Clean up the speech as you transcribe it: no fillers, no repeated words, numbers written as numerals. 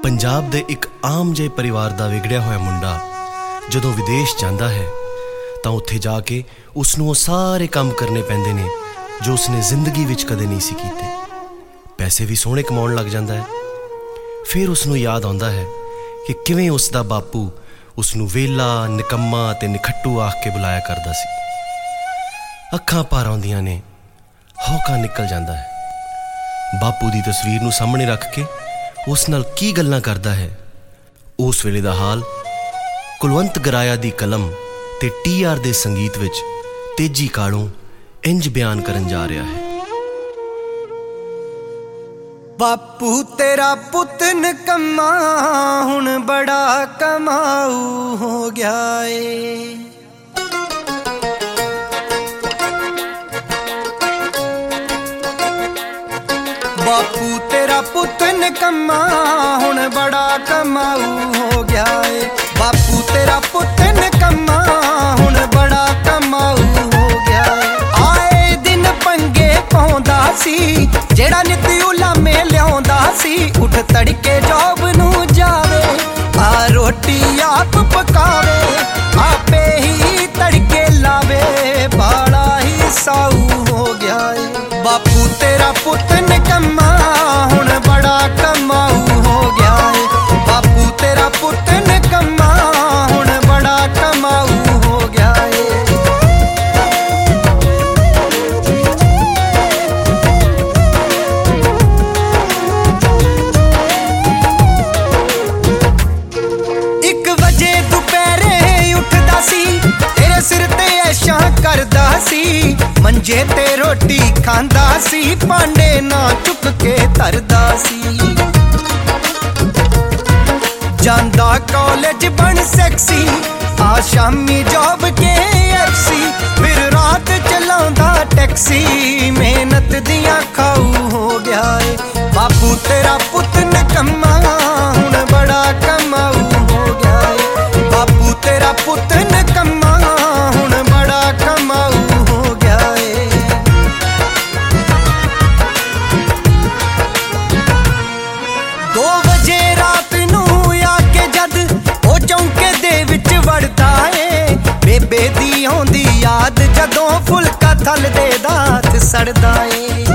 पंजाब दे एक आम जे परिवार दा विगड़िया होया मुंडा जदों विदेश जांदा है तां उत्थे जाके उसनूं सारे काम करने पैंदे ने जो उसने जिंदगी विच कदे नहीं सी कीते। पैसे भी सोहणे कमाउण लग जांदा है। फिर उसनूं याद आउंदा है कि किवें उसदा बापू उसनूं वेला निकम्मा ते निखट्टू आख के बुलाया करदा सी। अखां भर आउंदियां ने, हौका निकल जांदा है। बापू दी तस्वीर नूं सामणे रख के उस नाल की गल्लां करदा है, उस वेले दा हाल कुलवंत गराया दी कलम ते TR दे संगीत विच तेजी कालों इंज बयान करन जा रहा है। बापू तेरा पुत निकम्मा हुण बड़ा कमाऊ हो गया है। बापू तेरा पुत निकम्मा हुण बड़ा कमाऊ हो गया है। बापू तेरा पुत निकम्मा हुण बड़ा कमाऊ हो गया है। आए दिन पंगे पाउंदा सी जेड़ा नित उलामे लियाउंदा सी। उठ तड़के जॉब नू जावे, आ रोटी आप पकावे, आपे ही तड़के लावे, बाड़ा ही साऊ हो गया है। बापू तेरा पुत निकम्मा हुण बड़ा कमाऊ हो गया है। बापू तेरा पुत निकम्मा हुण बड़ा कमाऊ हो गया है। एक बजे दोपहरे उठदा सी, तेरे सिर ते ऐशां करदा सी। मंजे ते रोटी खांदा सी, भांडे ना चुक के धरदा सी। जांदा कॉलेज बन सेक्सी, आ शामी जॉब KFC, फिर रात चलाउंदा टैक्सी। मेहनत दियां खाऊ हो गया है। बापू तेरा पुत निकम्मा हुण बड़ा कमाऊ हो गया है। बापू तेरा पुत निकम्मा हुण बड़ा कमाऊ हो गया है। 2 बजे रात नू आके जद ओ चौंके दे विच वड़दा है। बेबे दी आउंदी याद जदों फुलका थल दे दात सड़दा है।